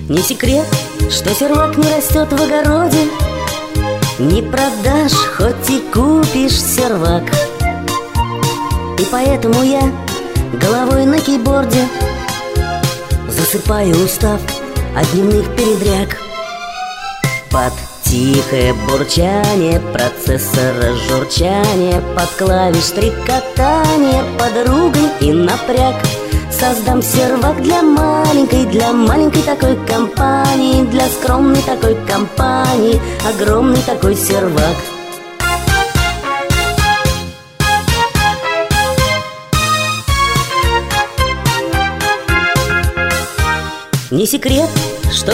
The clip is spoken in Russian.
Не секрет, что сервак не растет в огороде. Не продашь, хоть и купишь сервак. И поэтому я головой на кейборде засыпаю устав от дневных передряг. Под тихое бурчание процессора, журчание, под клавиш стрекотание, под ругань и напряг создам сервак для маленькой такой компании, для скромной такой компании, огромный такой сервак. Не секрет,